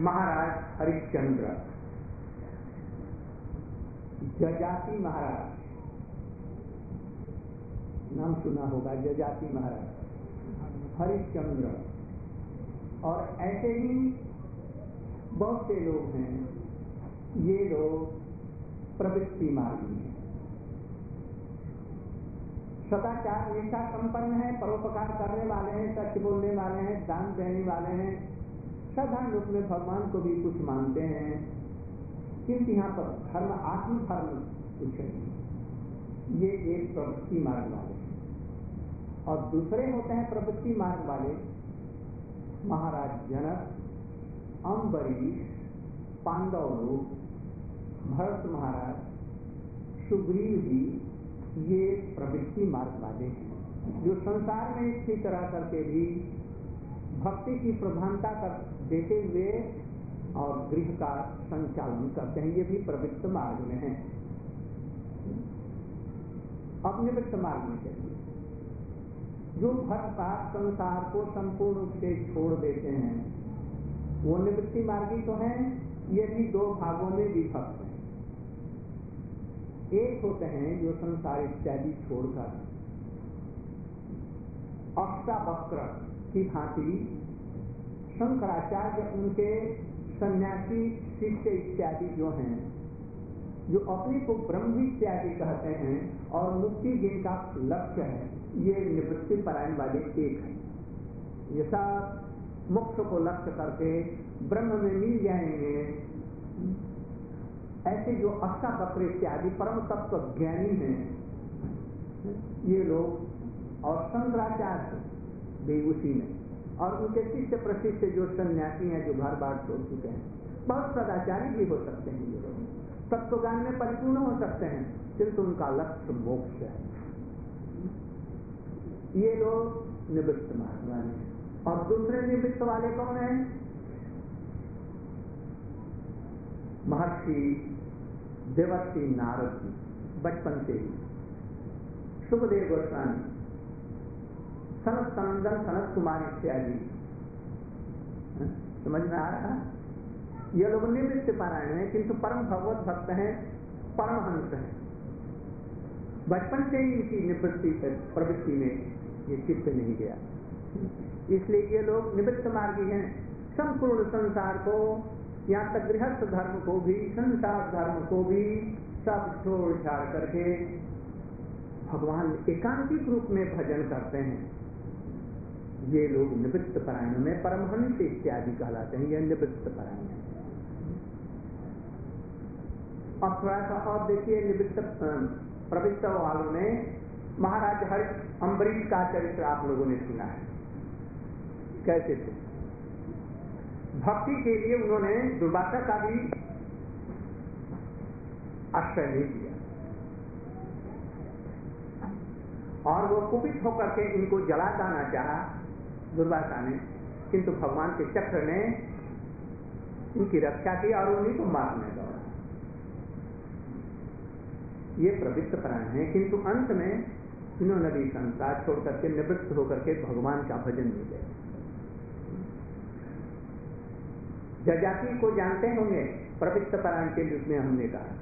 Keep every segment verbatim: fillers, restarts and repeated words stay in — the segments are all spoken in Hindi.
महाराज हरिश्चंद्र, जजाति महाराज, नाम सुना होगा, जजाति महाराज, हरिश्चंद्र, और ऐसे ही बहुत से लोग हैं। ये लोग प्रवृत्ति मार्गी हैं, सदाचार निष्ठा संपन्न है, परोपकार करने वाले हैं, सच बोलने वाले हैं, दान देने वाले हैं, साधारण रूप में भगवान को भी कुछ मानते हैं, किंतु यहाँ पर धर्म आत्म धर्म कुछ नहीं। ये एक प्रवृत्ति मार्ग वाले हैं। और दूसरे होते हैं प्रवृत्ति मार्ग वाले महाराज जनक, अम्बरीश, पांडव लोग, भरत महाराज, सुग्रीव जी, ये प्रवृत्ति मार्ग वाले हैं, जो संसार में स्थित रह करके भी भक्ति की प्रधानता कर देते हुए और गृह का संचालन करते हैं। ये भी प्रवृत्त मार्ग में है। अब निवृत्त मार्ग में चलिए, जो भक्त संसार को संपूर्ण रूप से छोड़ देते हैं, वो निवृत्ति मार्गी तो हैं। ये भी दो भागों में विभक्त हैं। एक होते हैं जो संसार इत्यादि छोड़कर अष्टावक्र की भांति शंकराचार्य, उनके सन्यासी शिष्य इत्यादि जो हैं, जो अपने को ब्रह्म इत्यादि कहते हैं और मुक्ति जिनका लक्ष्य है, ये निवृत्ति परायण वाले एक है। ये सब मोक्ष को लक्ष्य करके ब्रह्म में मिल जाएंगे। ऐसे जो अष्टावक्र इत्यादि परम तत्व ज्ञानी हैं, ये लोग, और शंकराचार्य भी उसी में, और उनके शिष्य प्रशिष्य जो सन्यासी हैं, जो घर बार छोड़ चुके हैं, बहुत सदाचारी भी हो सकते हैं। ये लोग तत्वज्ञान में परिपूर्ण हो सकते हैं, किंतु उनका लक्ष्य मोक्ष है। ये लोग निवृत्त मार्ग वाले हैं। और दूसरे निवृत्त वाले कौन हैं? महर्षि देवर्षि नारद जी, बचपन से ही सुखदेव गोस्वामी, सनत सनंदन, सनत कुमार इत्यादि, समझ में आ रहा? ये लोग निवृत्त पारायण हैं, किंतु परम भगवत भक्त हैं, परमहंस हैं। बचपन से ही इनकी निवृत्ति प्रवृत्ति में ये चित्त नहीं गया, इसलिए ये लोग निवृत्त मार्गी हैं। संपूर्ण संसार को, यहाँ तक गृहस्थ धर्म को भी, संसार धर्म को भी सब छोड़ छाड़ करके भगवान एकांतिक रूप में भजन करते हैं। ये लोग निवृत्त परायण में परमहंस इत्यादि कहलाते हैं। ये निवृत्त परायण है। अब थोड़ा सा और देखिए, निवृत्त प्रवृत्त वालों में महाराज हरि अम्बरीश का चरित्र आप लोगों ने सुना है। कैसे थे? भक्ति के लिए उन्होंने दुर्वासा का भी आश्रय नहीं दिया, और वो कुपित होकर के इनको जला देना चाहा दुर्वासा ने, किंतु भगवान के चक्र ने इनकी रक्षा की और उन्हीं को मारने दौड़ा। ये प्रवृत्त प्राण है, किंतु अंत में इन्होंने भी संसार छोड़ करके निवृत्त होकर के भगवान का भजन नहीं किया। जजाति को जानते होंगे, प्रवृत्त प्राण के रूप में हमने कहा।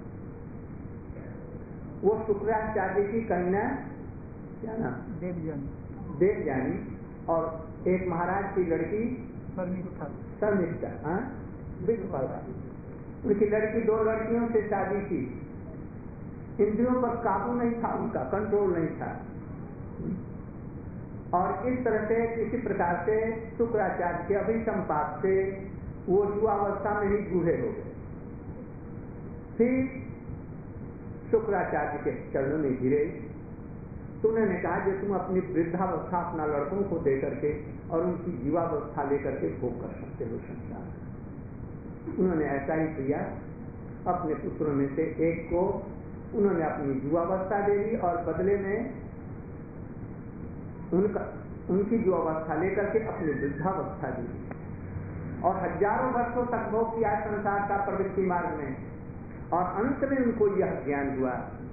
वो शुक्राचार्य की कन्या, क्या नाम? देवजानी। देवजानी, और एक महाराज की लड़की शर्मिष्ठा। शर्मिष्ठा, हाँ, उनकी लड़की, दो लड़कियों से शादी की। इंद्रियों पर काबू नहीं था, उनका कंट्रोल नहीं था, और इस तरह से किसी प्रकार से शुक्राचार्य के अभिसंपात से वो युवावस्था में ही बूढ़े हो गए। फिर शुक्राचार्य के चरणों में गिरे, तो उन्होंने कहा कि तुम अपनी वृद्धावस्था अपना लड़कों को दे करके और उनकी युवावस्था लेकर के भोग कर सकते हो संसार। उन्होंने ऐसा ही किया। अपने पुत्रों में से एक को उन्होंने अपनी युवावस्था दे दी, और बदले में उनका उनकी युवावस्था लेकर के अपनी वृद्धावस्था दी, और हजारों वर्षों तक भोग किया संसार का प्रवृत्ति मार्ग में। और अंत में उनको यह ज्ञान हुआ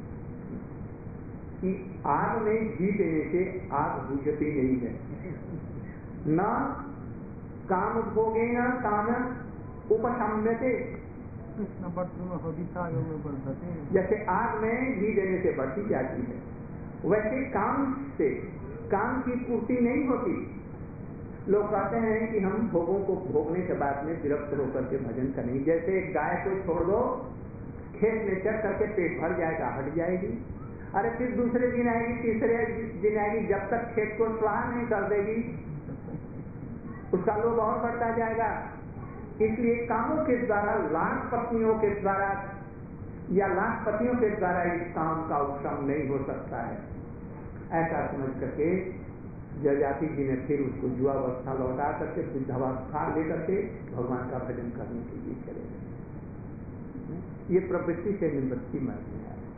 कि आग में घी देने से आग बुझती नहीं है। न काम भोगे न काम उपशम्यते, कृष्ण वर्तुल हविषा योग वर्धते, जैसे आग में घी देने से बढ़ती जाती है, वैसे काम से काम की पूर्ति नहीं होती। लोग कहते हैं कि हम भोगों को भोगने के बाद में विरक्त होकर के भजन करेंगे। जैसे एक गाय को छोड़ दो, खेत में चढ़ करके पेट भर जाएगा, हट जाएगी, अरे फिर दूसरे दिन आएगी, तीसरे दिन आएगी, जब तक खेत को स्वाहा नहीं कर देगी उसका लोभ और बढ़ता जाएगा। इसलिए कामों के द्वारा, लाख पत्नियों के द्वारा या लाख पतियों के द्वारा इस काम का उपशम नहीं हो सकता है। ऐसा समझ करके जजाति जी ने फिर उसको युवावस्था लौटा करके वृद्धावस्था लेकर के भगवान का भजन करने के लिए चले गए। ये प्रवृत्ति से निवृत्ति मार्ग में है।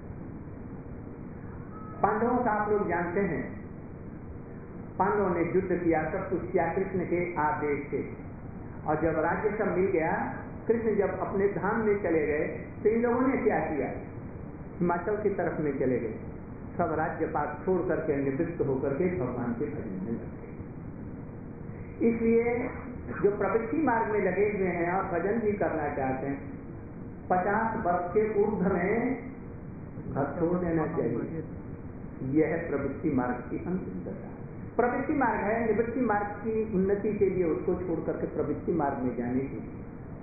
पांडवों का आप लोग जानते हैं, पांडवों ने युद्ध किया, सब कुछ किया कृष्ण के आदेश से, और जब राज्य सब मिल गया, कृष्ण जब अपने धाम में चले गए तो इन लोगों ने क्या किया, हिमाचल की तरफ में चले गए, सब राज्यपात छोड़ करके निवृत्त होकर के भगवान के भजन में लगे। इसलिए जो प्रवृत्ति मार्ग में लगे हुए हैं और भजन भी करना चाहते हैं, पचास वर्ष के ऊर्ध्व में घर छोड़ देना चाहिए। यह है प्रवृत्ति मार्ग की अंतिम दशा। प्रवृत्ति मार्ग है निवृत्ति मार्ग की उन्नति के लिए, उसको छोड़ करके प्रवृत्ति मार्ग में जाने के लिए।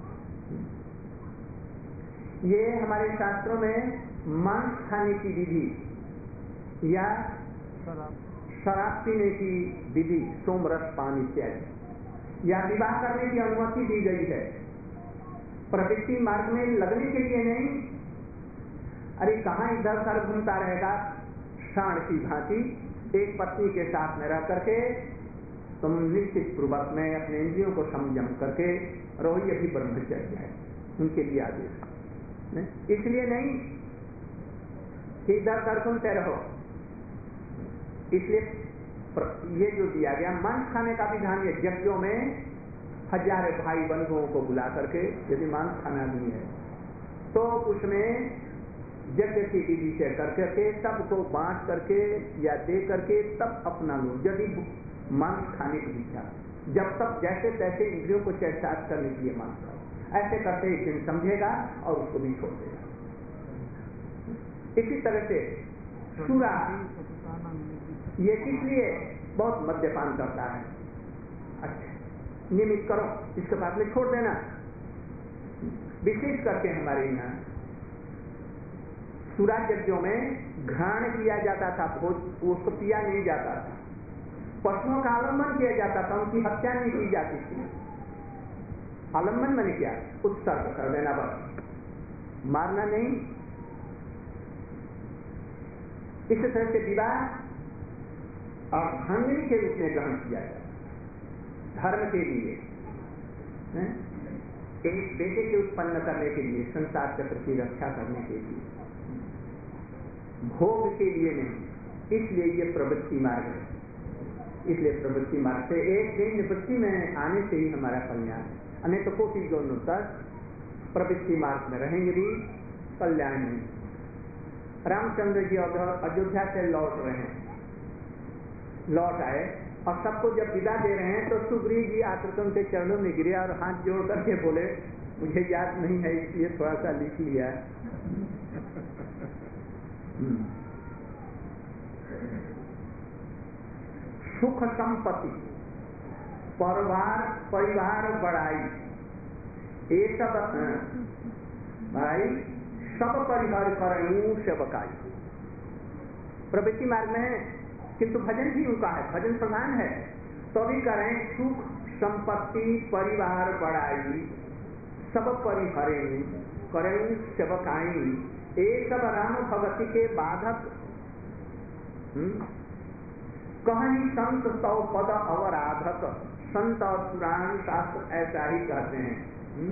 ये हमारे शास्त्रों में मांस खाने की विधि या शराब पीने की विधि, सोमरस पान इत्यादि, या विवाह करने की अनुमति दी गई है। प्रवृत्ति मार्ग में लगने के लिए नहीं। अरे कहाँ इधर उधर घूमता रहेगा सांड की भांति, एक पत्नी के साथ में रह करके तुम निश्चित पूर्वक में अपने इंद्रियों को संयम करके रहो, ये भी ब्रह्मचर्य है, उनके लिए आदेश। इसलिए नहीं कि इधर उधर घूमते रहो। इसलिए ये जो दिया गया मांस खाने का विधान, ये यज्ञों में हजारों भाई बंधुओं को बुला करके यदि मांस खाना नहीं है तो उसमें यज्ञ की विधि से कर करके सबको बांट करके या दे करके तब अपना लो। यदि मांस खाने की इच्छा, जब तक जैसे तैसे इंद्रियों को चैतार्थ करने के लिए मांस खाओ, ऐसे करते एक दिन समझेगा और उसको भी छोड़ देगा। इसी तरह से सूरा ये किस लिए बहुत मद्यपान करता है, अच्छा नियमित करो, इसके बाद में छोड़ देना। विशेष करके हमारे यहाँ सूरज यज्ञों में घृण किया जाता था, उसको पिया नहीं जाता था, पशुओं का आलम्बन किया जाता था, उनकी हत्या नहीं की जाती थी। आलम्बन मैंने क्या, उत्सर्ग कर देना, बस मारना नहीं। इस तरह से विवाह और धर्मनी के रूप में ग्रहण किया जाता, धर्म के लिए, एक बेटे के उत्पन्न करने के लिए, संसार के प्रति रक्षा करने के लिए, भोग के लिए नहीं। इसलिए ये प्रवृत्ति मार्ग है। इसलिए प्रवृत्ति मार्ग से एक दिन निवृत्ति में आने से ही हमारा कल्याण है, अन्य तो कोटि दोनों तक प्रवृत्ति मार्ग में रहेंगे भी कल्याण नहीं। रामचंद्र जी अयोध्या से लौट रहे हैं, लौट आए और सबको जब विदा दे रहे हैं तो सुग्रीव जी आकर उनके चरणों में गिरे और हाथ जोड़ करके बोले, मुझे याद नहीं है इसलिए थोड़ा सा लिख लिया। सुख संपत्ति परिवार परिवार बढ़ाई, ये सब भाई सब परिवार करूं सेवकाई। प्रवृत्ति मार्ग में किंतु भजन भी उनका है, भजन प्रधान है, तो भी करें सुख संपत्ति परिवार बढ़ाई, सब परिहरे करें सेवकाई, ये सब राम भगति के बाधक। कहीं संत सौ पद अवराधक, संत और पुराण शास्त्र ऐसा ही कहते हैं। हुँ?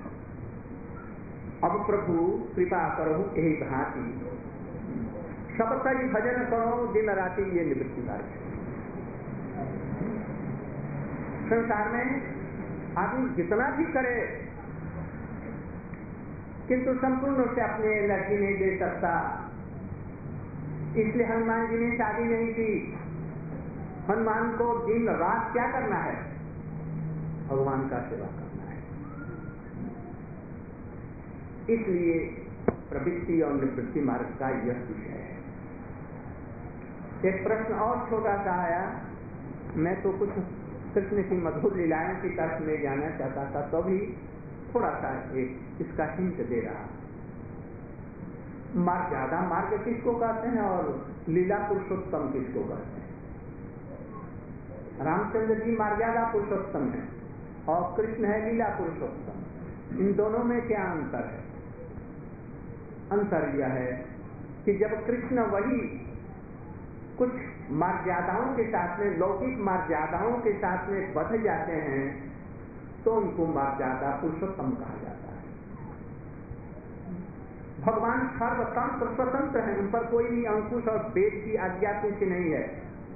अब प्रभु कृपा करो यही भांति, सबका ही भजन करो दिन राति, ये निवृत्ति मार्ग। संसार में आदमी जितना भी करे किंतु संपूर्ण से अपनी एनर्जी नहीं दे सकता। इसलिए हनुमान जी ने शादी नहीं की। हनुमान को दिन रात क्या करना है? भगवान का सेवा करना है। इसलिए प्रवृत्ति और निवृत्ति मार्ग का यह विषय है। एक प्रश्न और छोटा सा आया, मैं तो कुछ कृष्ण की मधुर लीलाओं की तरफ में जाना चाहता था, तो भी थोड़ा सा एक इसका हिंट दे रहा। मर्यादा मार्ग किसको कहते हैं और लीला पुरुषोत्तम किसको कहते हैं? रामचंद्र जी मर्यादा पुरुषोत्तम है और कृष्ण है लीला पुरुषोत्तम। इन दोनों में क्या अंतर है? अंतर यह है कि जब कृष्ण वही कुछ मर्यादाओं के साथ में, लौकिक मर्यादाओं के साथ में बध जाते हैं, तो उनको मर्यादा पुरुषोत्तम कहा जाता है। भगवान सर्वतंत्र स्वतंत्र हैं, उन पर कोई भी अंकुश और वेद की आज्ञा कुछ नहीं है,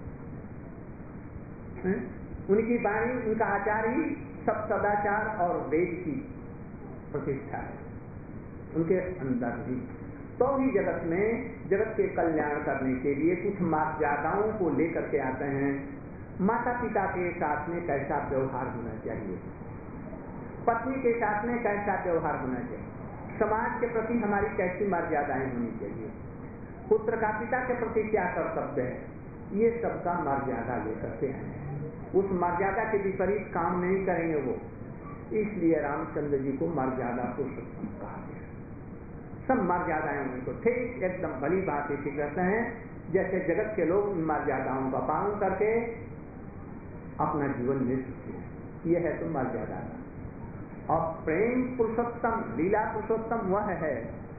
है? उनकी वाणी, उनका आचार ही सब सदाचार और वेद की प्रतिष्ठा है उनके अंदर ही। तो भी जगत में जगत के कल्याण करने के लिए कुछ मर्यादाओं को लेकर के आते हैं। माता पिता के साथ में कैसा व्यवहार होना चाहिए, पत्नी के साथ में कैसा व्यवहार होना चाहिए, समाज के प्रति हमारी कैसी मर्यादाएं होनी चाहिए, पुत्र का पिता के प्रति क्या कर्तव्य है, ये सबका मर्यादा लेकर के आए हैं। उस मर्यादा के विपरीत काम नहीं करेंगे वो, इसलिए रामचंद्र जी को मर्यादा पुरुषोत्तम कहा गया। सब मर्यादाएं उनको ठीक एकदम भली बात इसी कहते हैं, जैसे जगत के लोग इन मर्यादाओं का पालन करके अपना जीवन ले सकते हैं। यह है तो मर्यादा का। और प्रेम पुरुषोत्तम, लीला पुरुषोत्तम वह है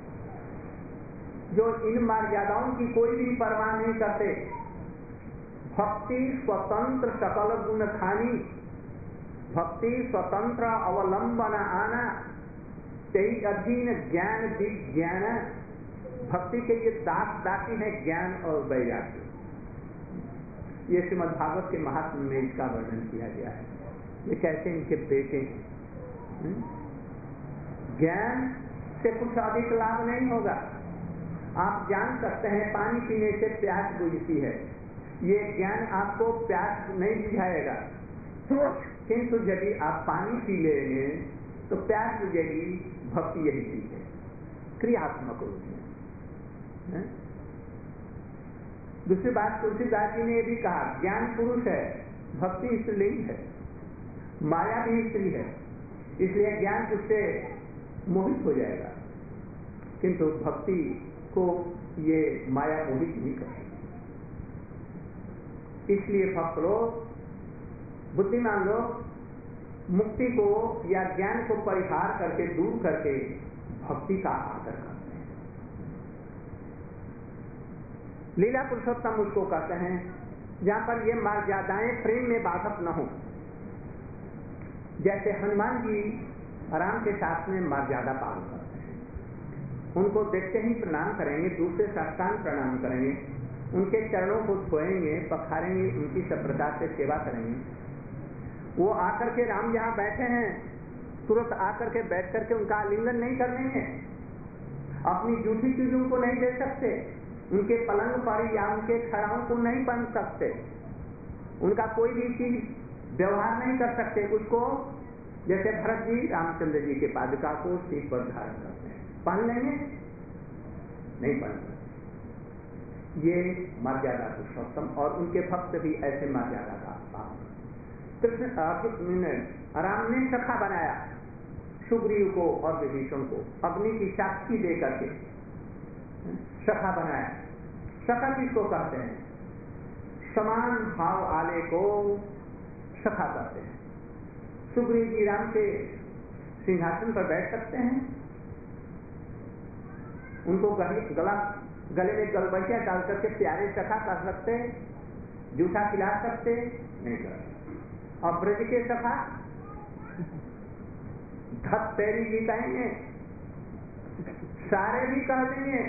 जो इन मर्यादाओं की कोई भी परवाह नहीं करते। भक्ति स्वतंत्र सकल गुण खानी, भक्ति स्वतंत्र अवलंबन आना, तेई अधीन ज्ञान विज्ञान। भक्ति के ये दास दासी है ज्ञान और वैराग्य। ये श्रीमद् भागवत के महात्म्य में इसका वर्णन किया गया है। ये कैसे इनके बेटे हैं। ज्ञान से कुछ अधिक लाभ नहीं होगा। आप जान सकते हैं पानी पीने से प्यास बुझती है, ये ज्ञान आपको प्यास नहीं बुझाएगा, किंतु यदि आप पानी पी लेंगे तो प्यास बुझेगी। भक्ति यही चीज है, क्रियात्मक रूप में। दूसरी बात तुलसीदास जी ने यह भी कहा, ज्ञान पुरुष है, भक्ति स्त्रीलिंग है, माया भी स्त्री है, इसलिए ज्ञान उससे मोहित हो जाएगा, किंतु भक्ति को ये माया मोहित नहीं कर सकती। इसलिए भक्त लोग, बुद्धिमान लोग मुक्ति को या ज्ञान को परिहार करके, दूर करके भक्ति का आदर करते हैं। लीला पुरुषोत्तम उसको कहते हैं जहां पर ये मर्यादाएं प्रेम में बाधक न हो। जैसे हनुमान जी राम के साथ में मर्यादा पालन करते हैं, उनको देखते ही प्रणाम करेंगे, दूसरे साष्टांग प्रणाम करेंगे, उनके चरणों को धोएंगे, पखारेंगे, उनकी सभ्यता से सेवा करेंगे। वो आकर के राम जहां बैठे हैं तुरंत आकर के बैठ करके उनका आलिंगन नहीं कर लेंगे, अपनी जूठी चीजों को नहीं दे सकते, उनके पलंग पर या उनके खड़ाओं को नहीं बन सकते, उनका कोई भी चीज व्यवहार नहीं कर सकते। उसको जैसे भरत जी रामचंद्र जी के पादुका को सिर पर धारण करते हैं, पहन लेंगे नहीं पहन सकते। ये मर्यादा पुरुषोत्तम और उनके भक्त भी ऐसे मर्यादा का पालन। कृष्ण राम ने सखा बनाया सुग्रीव को और विभीषण को, अग्नि की साक्षी दे करके सखा बनाया। सखा किसको कहते हैं? समान भाव आले को सखा कहते हैं। सुग्रीव जी राम के सिंहासन पर बैठ सकते हैं, उनको गला गले में गलबटिया डाल करके प्यारे सखा कर सकते, जूठा खिला सकते नहीं कर सकते। और ब्रज के सखा धत तेरी भी कहेंगे, सारे भी कह देंगे,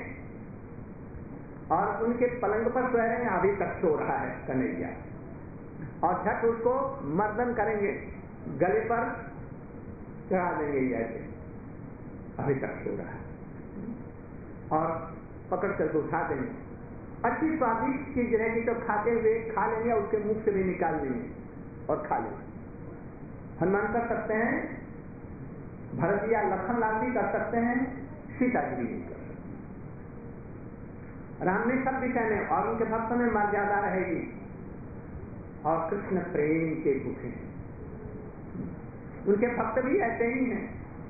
और उनके पलंग पर सो रहे हैं, अभी तक सो रहा है कन्हैया, और झट उसको मर्दन करेंगे, गले पर चढ़ा देंगे ऐसे, अभी तक सो रहा है, और पकड़ करके उठा देंगे। अच्छी स्वादिष्ट चीज रहेगी तो खाते हुए खा लेंगे, उसके मुख से भी निकाल लेंगे और खा लेंगे। हनुमान कर सकते हैं, भरत या लखन लाल भी कर सकते हैं, सीता जी भी नहीं कर सकती। राम ने सब विषय में और उनके भक्तों में मर्यादा रहेगी। और कृष्ण प्रेम के भूखे हैं, उनके भक्त भी ऐसे ही हैं।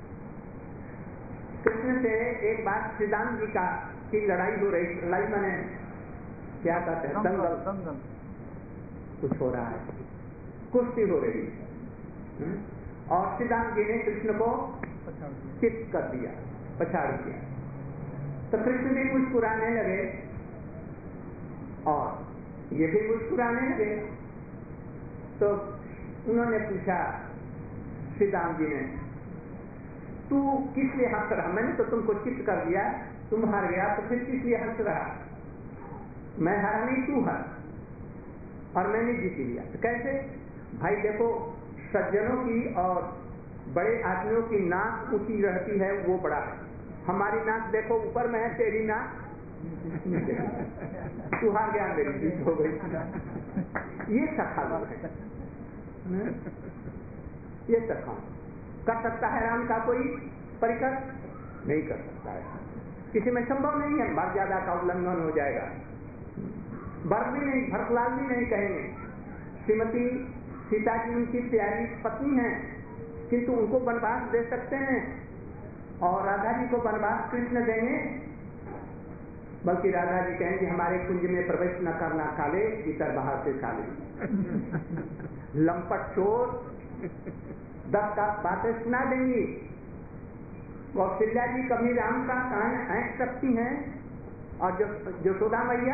कृष्ण से एक बार श्रीराम जी का की लड़ाई हो रही, लड़ाई मैंने क्या कहते हैं, दंगल दंगल कुछ हो रहा है, कुश्ती हो रही है, और श्रीराम जी ने कृष्ण को चित कर दिया, पछाड़ दिया। तो कृष्ण भी मुस्कुराने लगे और ये भी मुस्कुराने लगे। तो उन्होंने पूछा श्रीराम जी ने, तू किस लिए हंस रहा? मैंने तो तुमको चित कर दिया, तुम हार गया, तो फिर किस लिए हंस रहा? मैं हारा नहीं, तू हार, और मैंने जीत लिया। तो कैसे? भाई देखो, सज्जनों की और बड़े आदमियों की नाक ऊंची रहती है, वो बड़ा है। हमारी नाक देखो ऊपर में है, तेरी नाक तू हार गया, मेरी जीत हो गई। ये सखा लोग है, ये सखा कर सकता है राम का कोई परिकर? नहीं कर सकता है, किसी में संभव नहीं है। मर्यादा का उल्लंघन हो जाएगा। भरत भी नहीं, भरतलाल भी नहीं कहेंगे। श्रीमती सीता जी उनकी प्यारी पत्नी है, किंतु उनको वनवास दे सकते हैं, और राधा जी को वनवास कृष्ण देंगे? बल्कि राधा जी कहेंगे हमारे कुंज में प्रवेश न करना काले, भीतर बाहर से काले। लंपट चोर दस का बातें सुना देंगी। कौशल्या जी कभी राम का कान ऐंठ सकती हैं, और जो यशोदा मैया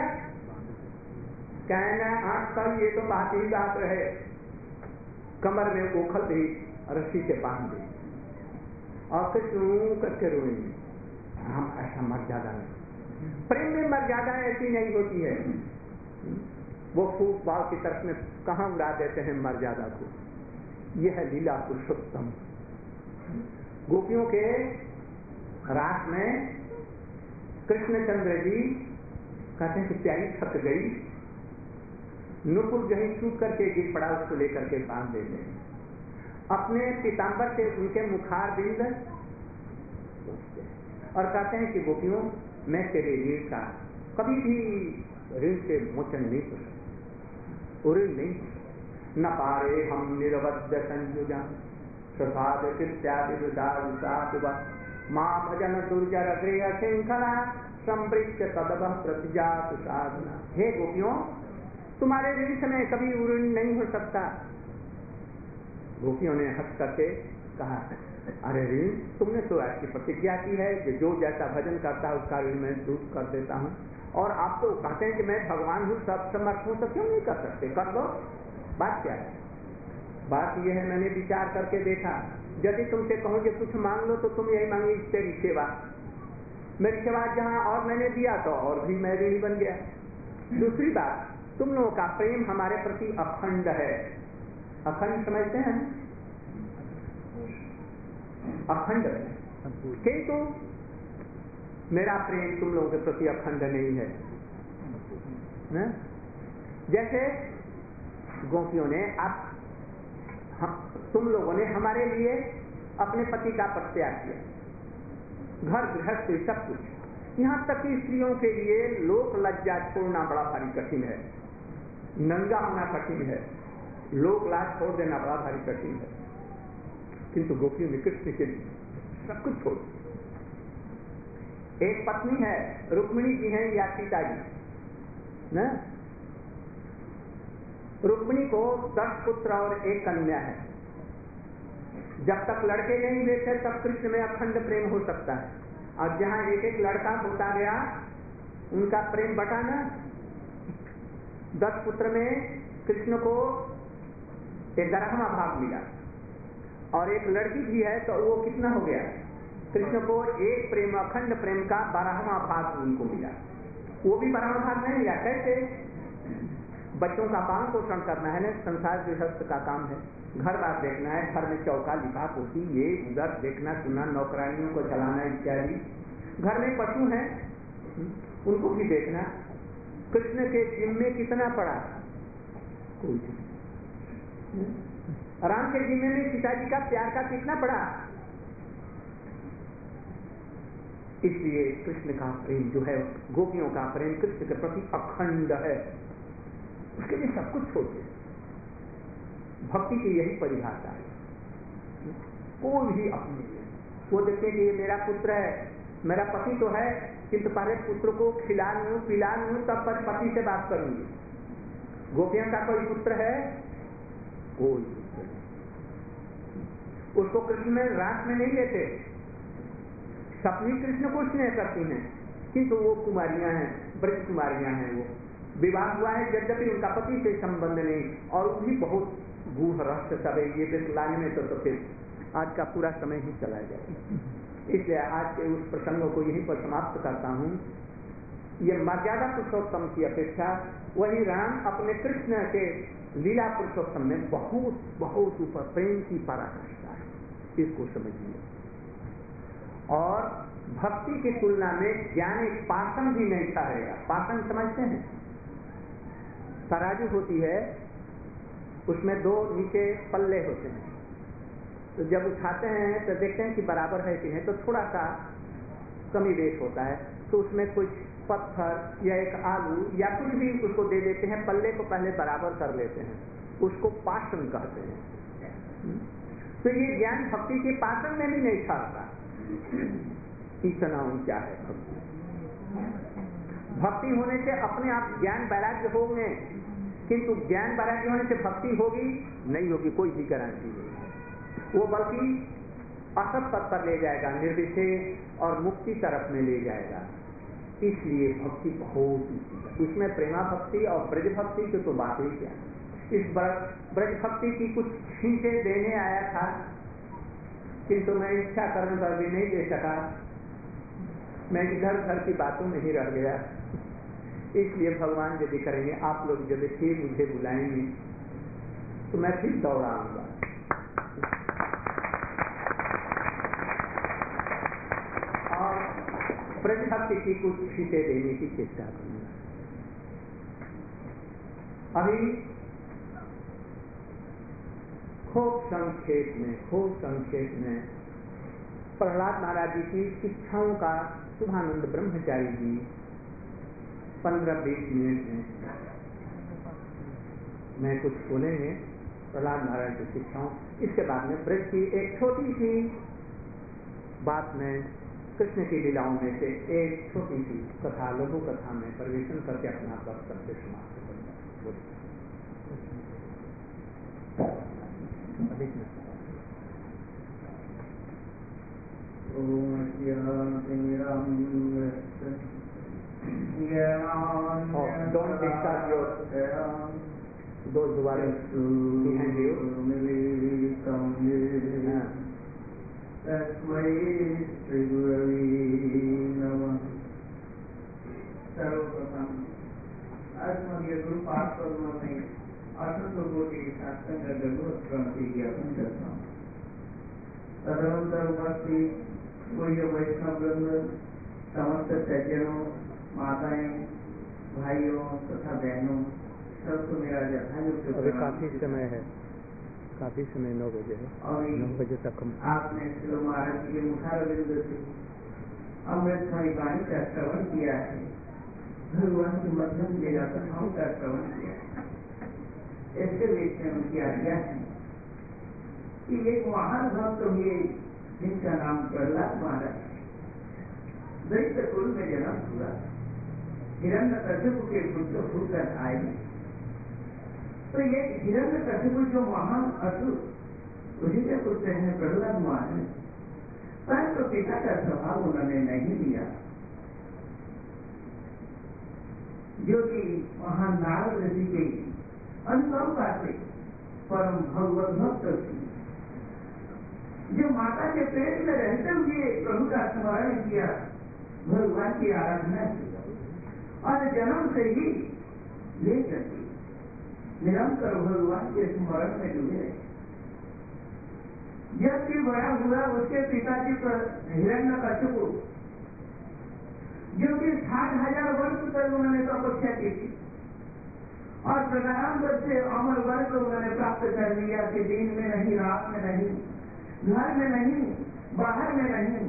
कहना आंख कर, ये तो बात ही बात रहे, कमर में ओखल दे, रस्सी से बांध दे, और फिर रू करके रोएंगे। हम ऐसा मर्यादा नहीं, प्रेम में मर्यादा ऐसी नहीं होती है। वो फूक बाल की तरफ में कहाँ उड़ा देते हैं मर्यादा को। यह है लीला पुरुषोत्तम। गोपियों के रात में कृष्णचंद्र जी कहते हैं कि प्यारी थक गई, नुपुर कहीं छूट करके गिर पड़ा, उसको लेकर के बांध देते हैं। अपने पीताम्बर से उनके मुखार बिंद और कहते हैं कि गोपियों, मैं तेरे ऋण का कभी भी ऋण से मोचन नहीं कर सकता, ऋण नहीं न पारे हम निरवध्य संयुजा प्रसाद माँ भजन दुर्जर गृह श्रृंखला संवृत्त तदव प्रतिजा साधना। हे गोपियों, तुम्हारे ऋण से मैं कभी ऋण नहीं हो सकता। गोपियों ने हंस करके कहा, अरे ऋण, तुमने तो ऐसी प्रतिज्ञा की है कि जो जैसा भजन करता है उसका ऋण मैं दूर कर देता हूँ, और आप तो कहते हैं कि मैं भगवान हूँ, सब समर्थ हूँ, तो क्यों नहीं कर सकते? कर दो। बात क्या है? बात यह है, मैंने विचार करके देखा, यदि तुमसे कहूँ कि कुछ मांग लो तो तुम यही मांगी, तेरी सेवा। मेरी सेवा जहाँ और मैंने दिया तो और भी मैं ऋणी बन गया। दूसरी बात, तुम लोगों का प्रेम हमारे प्रति अखंड है। अखंड समझते हैं? अखंड है, किंतु मेरा प्रेम तुम लोगों के प्रति अखंड नहीं है। न? जैसे गोपियों ने, आप हम, तुम लोगों ने हमारे लिए अपने पति का परित्याग किया, घर गृहस्थ सब कुछ, यहाँ तक कि स्त्रियों के लिए लोक लज्जा छोड़ना बड़ा भारी कठिन है, नंगा होना कठिन है, लोक लाज छोड़ देना बड़ा भारी कठिन है, किंतु गोपियों ने कृष्ण के लिए सब कुछ छोड़ दिया। एक पत्नी है, रुक्मिणी जी हैं या सीता जी न? रुक्मिणी को दस पुत्र और एक कन्या है। जब तक लड़के नहीं हुए थे तब कृष्ण में अखंड प्रेम हो सकता है, और जहां एक एक लड़का होता गया उनका प्रेम बटा ना। दस पुत्र में कृष्ण को ग्यारहवां भाग मिला, और एक लड़की भी है तो वो कितना हो गया? कृष्ण को एक प्रेम, अखंड प्रेम का बारहवां भाग उनको मिला। वो भी बारहवां भाग नहीं मिला। कैसे? बच्चों का पालन पोषण करना है ना, संसार गृहस्थ का काम है, घर बार देखना है, घर में चौका लिपा पोती, ये उधर देखना सुनना, नौकरानियों को चलाना इत्यादि। घर में पशु हैं, उनको भी देखना। कृष्ण के जिम्मे कितना पड़ा? कोई नहीं। राम के जिम्मे में सीता जी का प्यार का कितना पड़ा? इसलिए कृष्ण का प्रेम जो है, गोपियों का प्रेम कृष्ण के प्रति अखंड है, उसके लिए सब कुछ छोड़ते। भक्ति की यही परिभाषा है। कोई भी अपने लिए वो देखते कि ये मेरा पुत्र है, मेरा पति तो है, किंतु पहले पुत्र को खिला लूं पिला लूं तब पर पति से बात करूंगी। गोपियों का कोई पुत्र है? कोई पुत्र नहीं। उसको कृष्ण में रास में नहीं लेते, सपनी कृष्ण को स्नेह करती हैं, किंतु वो कुमारियां हैं, ब्रज कुमारियां हैं। वो विवाह हुआ है यद्यपि उनका पति से संबंध नहीं, और वो भी बहुत गूढ़ रहस्य सब है। ये बेतलाने में तो, तो फिर आज का पूरा समय ही चला जाएगा। इसलिए आज के उस प्रसंगों को यहीं पर समाप्त करता हूँ। ये मर्यादा पुरुषोत्तम की अपेक्षा वही राम अपने कृष्ण के लीला पुरुषोत्तम में बहुत बहुत ऊपर प्रेम की पराकाष्ठा है, इसको समझिए। और भक्ति की तुलना में ज्ञान एक पाषण भी नहीं ठहरेगा। पाषण समझते हैं? तराजू होती है, उसमें दो नीचे पल्ले होते हैं, तो जब उठाते हैं तो देखते हैं कि बराबर है कि नहीं, तो थोड़ा सा कमी बेश होता है, तो उसमें कुछ पत्थर या एक आलू या कुछ भी उसको दे देते हैं, पल्ले को पहले बराबर कर लेते हैं, उसको पाषण कहते हैं। तो ये ज्ञान भक्ति के पाषण में भी नहीं ठहरता। इतना ऊंचा है भक्ति। भक्ति होने से अपने आप ज्ञान वैराग्य होंगे, किंतु ज्ञान वैराग्य होने से भक्ति होगी नहीं होगी, कोई भी गारंटी नहीं है। वो बल्कि असत पद पर ले जाएगा, निर्विशेष और मुक्ति तरफ में ले जाएगा। इसलिए भक्ति बहुत ऊंची है। इसमें प्रेमा भक्ति और ब्रज भक्ति की तो बात ही क्या। इस ब्रज भक्ति की कुछ छींटे देने आया था, किंतु मैं इच्छा करने पर भी नहीं दे सका। मैं इधर उधर की बातों में ही रह गया। इसलिए भगवान यदि करेंगे, आप लोग यदि फिर मुझे बुलाएंगे तो मैं फिर दौड़ाऊंगा। और ब्रज भक्ति की कुछ छींटे देने की चेष्टा करूंगा। अभी खूब संक्षेप में खूब संक्षेप में प्रहलाद महाराज जी की शिक्षाओं का शुभानंद ब्रह्मचारी जी पंद्रह बीस मिनट में मैं कुछ बोलेंगे प्रहलाद महाराज की शिक्षाओं। इसके बाद में ब्रज की एक छोटी सी बात में कृष्ण की लीलाओं में से एक छोटी सी कथा, लघु कथा में परिवेशन करके अपना वक्तव्य समाप्त करूंगा। Oh, don't disturb your those who are behind you. Yeah. सर्वप्रथम आत्मज्ञ गुरु पाठ पद्मों में असंख्य कोटि शास्त्र का जगत क्रांति ज्ञापन करता हूँ। तदनंतर उपस्थित पूज्य वैष्णव वृंद, समस्त सज्जनों, माताएं, भाइयों तथा बहनों, सबको मेरा जथायुक्त अभी काफी समय है, काफी समय नौ बजे है और नौ बजे तक हम आपने श्री महाराज के मुखारविंद से अमृतमयी वाणी का श्रवण किया है, भगवान की मध्यम लीला कथाओं का श्रवण किया है। इसके बीच में उनकी आज्ञा है कि एक महान भक्त हुए जिनका नाम प्रहलाद महाराज, दैत्य कुल में जन्म हुआ, हिरण्यकशिपु के पुत्र होकर आए। तो ये हिरण्यकशिपु जो महान असुर, उसी के पुत्र हैं प्रहलाद महाराज। परंतु तो पिता का स्वभाव उन्होंने नहीं लिया, जो कि महान नारद ऋषि के अनुकंपा से परम भगवत भक्त थी, जो माता के पेट में रहते हुए प्रभु का स्मरण किया, भगवान की आराधना की और जन्म से ही लेकर के निरंतर भगवान के स्मरण में डूबे रहे। जब भी बड़ा हुआ उसके पिताजी पर हिरण्यकशिपु, जो कि साठ हजार वर्ष तक उन्होंने तपस्या की थी और प्रधान से अमर वर्ग उन्होंने प्राप्त कर लिया कि दिन में नहीं, रात में नहीं, घर में नहीं, बाहर में नहीं,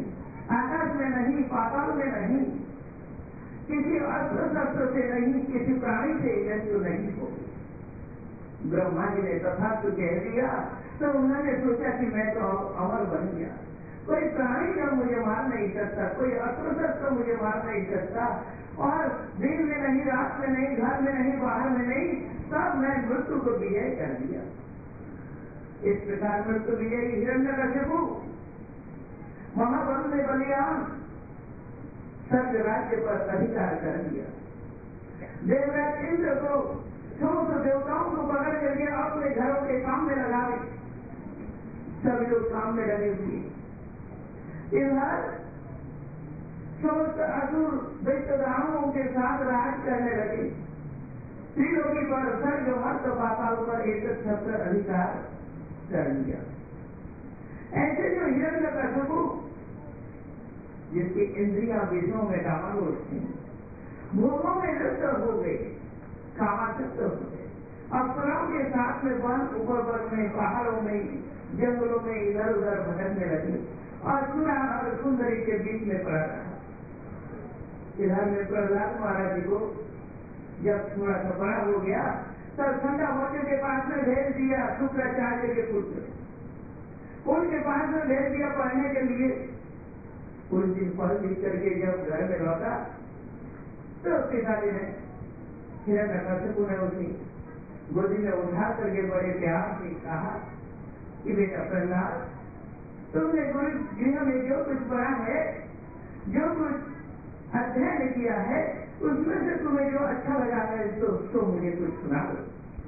आकाश में नहीं, पाताल में नहीं, किसी अस्त्र शस्त्र से नहीं, किसी प्राणी से मृत्यु नहीं होगी। ब्रह्मा जी ने तथास्तु कह दिया तो उन्होंने सोचा कि मैं तो अमर बन गया, कोई प्राणी का मुझे मार नहीं सकता, कोई अस्त्र शस्त्र मुझे मार नहीं सकता, और दिन में नहीं, रात में नहीं, घर में नहीं, बाहर में नहीं, सब मैं मृत्यु को विजय कर दिया। इस प्रकार मृत्यु विजय हिरण्यकशिपु महाबल में बलियान स्वर्ग राज्य पर अधिकार कर दिया। देवराज इंद्र को समस्त देवताओं को पकड़ करके अपने घरों के काम में लगा दे, सब लोग काम में लगे हुए। इधर समस्त असुर दैत्यदानवों के साथ राज करने लगे। त्रिलोकी पर स्वर्ग मर्त्य पाताल पर एक छत्र अधिकार कर लिया। ऐसे जो हिरण्यकशिपु जिसकी इंद्रियां विषयों में डामाडोल थी, भोगों में लिप्त हो गए, कामासक्त हो गए, अप्सराओं के साथ में वन उपवन में, पहाड़ों में, जंगलों में इधर उधर भटकने लगे और सुना और सुंदरी के बीच में पड़ा रहा। इधर में प्रहलाद महाराज जी को जब थोड़ा सा बड़ा हो गया तब ठंडा मोर्चे के पास में भेज दिया शुक्राचार्य के पुत्र, उनके पास में भेज दिया पढ़ने के लिए। कुछ दिन पढ़ लिख करके जब घर में लौटा तो पिताजी ने हिरण्यकशिपु ने उसी गोदी में उठा करके बड़े प्यार से कहा कि बेटा प्रहलाद, तुमने गुरु गृह में जो कुछ पढ़ा है, जो कुछ अध्ययन किया है, उसमें से तुम्हें जो अच्छा लगा है तो उसको मुझे कुछ सुना दो।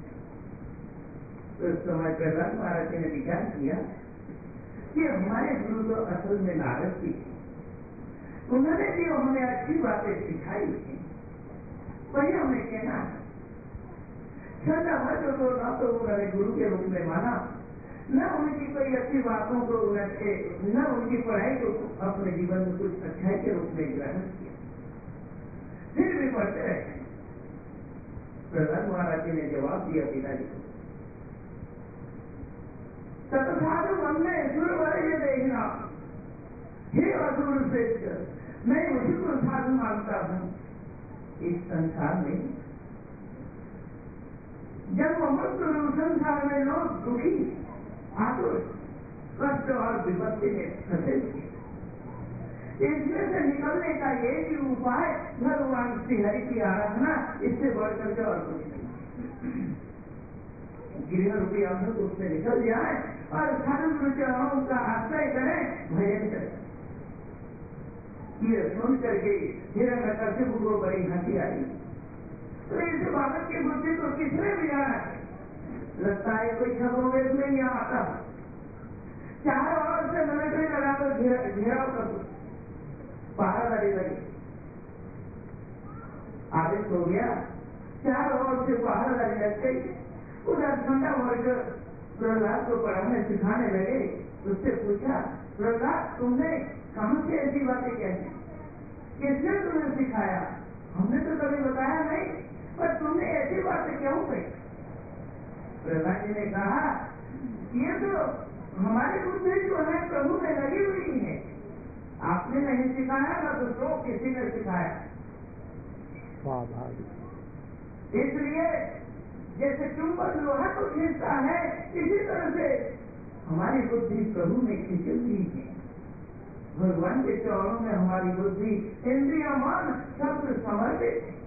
तो उस समय प्रहलाद महाराज जी ने विचार किया कि हमारे गुरु तो असल में नारद जी थे, उन्होंने जो हमें अच्छी बातें सिखाई थी वही हमें कहना है। सदा भद्र को न तो उन्होंने गुरु के रूप में माना, न उनकी कोई अच्छी बातों को उन्होंने, न उनकी पढ़ाई को अपने जीवन में कुछ अच्छाई के रूप में ग्रहण किया, फिर भी पढ़ते रहे। प्रहलाद महाराज जी ने जवाब दिया पिताजी को, तत्साधु मन में सुर वर्ग देखना, हे असुर श्रेष्ठ, मैं उसी को साधु मानता हूँ। इस संसार में जब मृत्यु संसार में लोग दुखी, आतुर, कष्ट और विपत्ति में फंसे थे, इसमें से निकलने का एक ही उपाय भगवान श्री हरि की आराधना, इससे बढ़कर के और कुछ नहीं। गृह रूपी अंध उससे निकल जाए और साधु गुरु चरणों का आश्रय करें, भजन करें। ये सुन करके हिरण्यकशिपु को बड़ी हंसी आई। तो इस बालक की बुद्धि को किसने बिगाड़ा है? लगता है कोई खबरों में यहाँ आता, चारों ओर से मिलिट्री लगा कर घेराव कर दो, पहरादारी लगी, आदेश हो गया, चारों ओर से पहरादारी लग गई। उधर ठंडा वर्ग प्रहलाद को पढ़ाने सिखाने लगे। उससे पूछा, प्रहलाद तुमने कहाँ से ऐसी बातें कहती, किसने तुम्हें सिखाया? हमने तो कभी बताया नहीं, पर तुमने ऐसी बातें क्यों कही? प्रहलाद जी ने कहा, ये तो हमारी बुद्धि जो है प्रभु में लगी हुई है, आपने नहीं सिखाया ना तो, तो किसी ने सिखाया। इसलिए जैसे चुंबक लोहा को खींचता है, इसी तरह से हमारी बुद्धि प्रभु में खींची हुई है। भगवान के चरणों में हमारी बुद्धि, इंद्रिया, मन सब समर्पित है।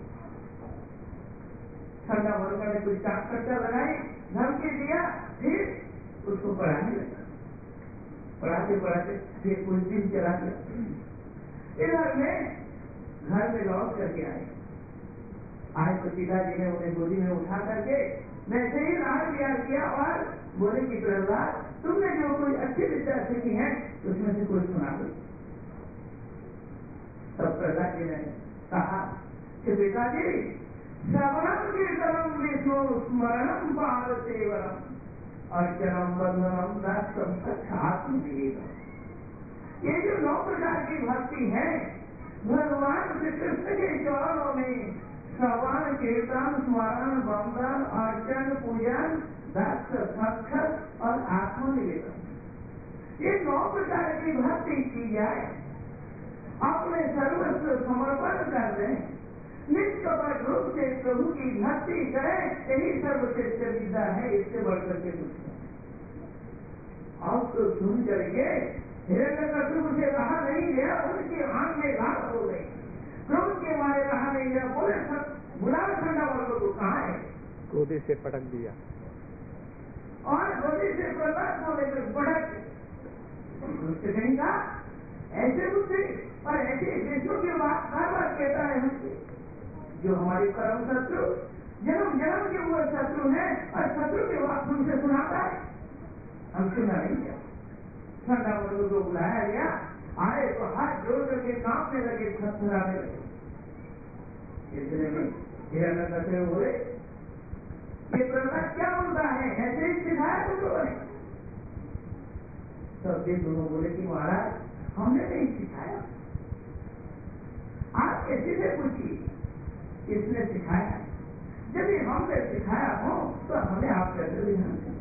ठंडा वर्ग ने कुछ चाक कट्टा लगाई, धमकी दिया, फिर उसको पढ़ाने लगा। पढ़ाते पढ़ाते फिर कुछ दिन चला गया। इधर में घर में लौट करके आए आए तो पिताजी ने उन्हें गोदी में उठा करके वैसे ही राह तैयार किया और बोले कि प्रहलाद, तुमने जो कोई अच्छी विद्या सीखी है उसमें से कोई सुना दो। तब प्रहलाद जी ने कहा कि पिताजी, श्रवणम कीर्तनम विष्णु स्मरणम पाद सेवनम अर्चनम बंधनम दास्यम सत्यात्मदेव। ये जो नौ प्रकार की भक्ति है, भगवान श्री कृष्ण के चरणों में श्रवण, कीर्तन, स्मरण, बंधन, अर्चन, पूजन, दास्य, साक्षात और आत्मनिवेदन, ये नौ प्रकार की भक्ति की जाए अपने सर्वस्व समर्पण कर दें, निष्कपट रूप से प्रभु की भक्ति करें, यही सर्वश्रेष्ठ विद्या है, इससे बढ़कर के कुछ नहीं। आप तो सुन करके हिरण्यकशिपु से रहा नहीं गया, उनकी आंखें लाल हो गई, क्रोध के मारे रहा नहीं गया, बोले सब बुला ठंडा वर्ग को कहा है, गोदी से पटक दिया और गोदी से प्रकाश को लेकर पटक उससे कहीं का ऐसे बुद्धि और ऐसे देशों की बात बार बार कहता है हमसे, जो हमारे परम शत्रु जन्म जन्म के वो शत्रु है, और शत्रु की बात हमसे सुनाता है, हम सुना नहीं गया। ठंडा वर्ग को बुलाया गया, आए तो हाथ जोड़ करके कांपने लगे, थरथराने लगे। इतने में हिरण्यकशिपु बोले, ये प्रहलाद क्या बोलता है, ऐसे ही सिखाया तुम लोगों ने? तब ये दोनों बोले कि महाराज हमने नहीं सिखाया, आप किसी से पूछिए किसने सिखाया, जब हमने सिखाया हो तो हमें आप कैसे ध्यान